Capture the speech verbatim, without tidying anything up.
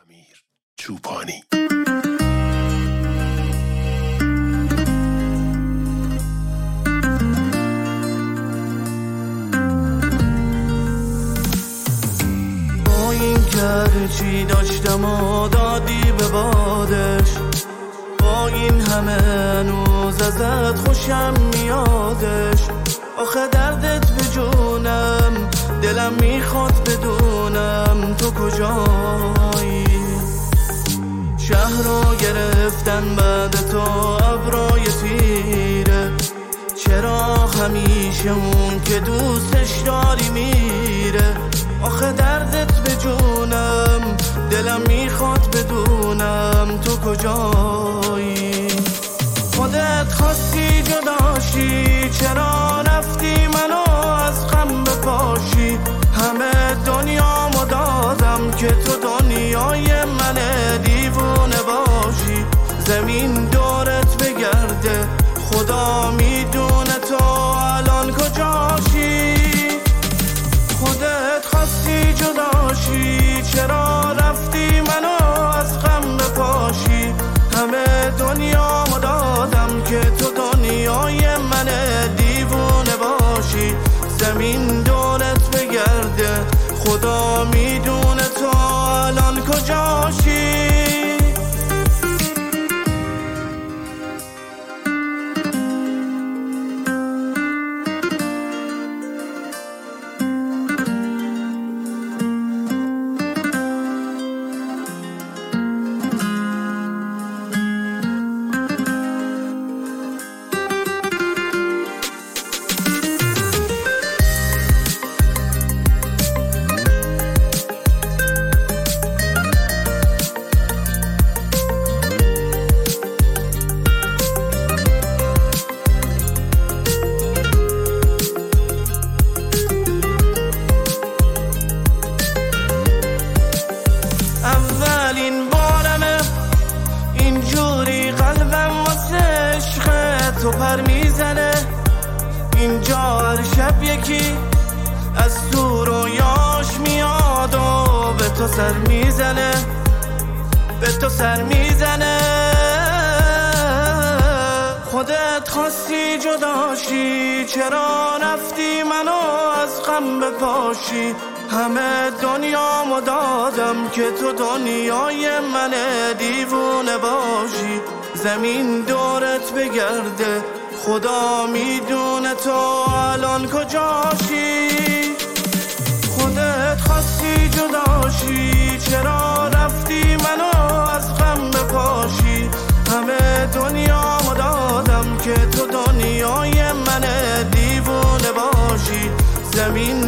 امیر چوپانی. با این که چی داشتم و دادی به بادش، با این همه هنوز ازت خوشم میادش. آخه دردت به جونم، دلم میخواد بدونم تو کجایی. شهر رو گرفتن بعد تو ابرای تیره، چرا همیشه اون که دوستش داری میره. آخه دردت به جونم، دلم میخواد بدونم تو کجایی. خودت خواستی جداشی، چرا رفتی منو از غم بپاشی. همه دنیامو دادم که تو دنیای من دیوونه باشی. زمین دورت بگرده، خدا میدونه تو الان کجاشی. خودت خواستی جداشی، چرا رفتی منو از غم بپاشی. همه دنیامو دادم که تو دنیای من دیوونه باشی. زمین دورت بگرده، خدا میدونه تو الان کجاشی. اولین بارمه اینجوری قلبم واسه عشق تو پر میزنه. اینجا هر شب یکی از تو رویاش میاد و به تو سر میزنه، به تو سر میزنه. خودت خواستی جداشی، چرا رفتی منو از غم بپاشی. همه دنیامو دادم که تو دنیای من دیوونه باشی. زمین دورت بگرده، خدا میدونه تو الان کجاشی. خودت خواستی جداشی، چرا رفتی منو از غم بپاشی. همه دنیامو دادم که تو دنیای من دیوونه باشی. زمین